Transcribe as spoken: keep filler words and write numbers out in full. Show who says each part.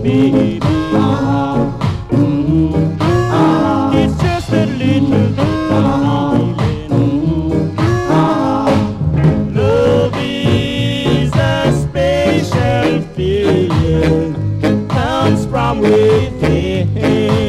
Speaker 1: baby. Mm, ah, it's just a little bit of feeling. Ah, love is a special feeling, comes from within.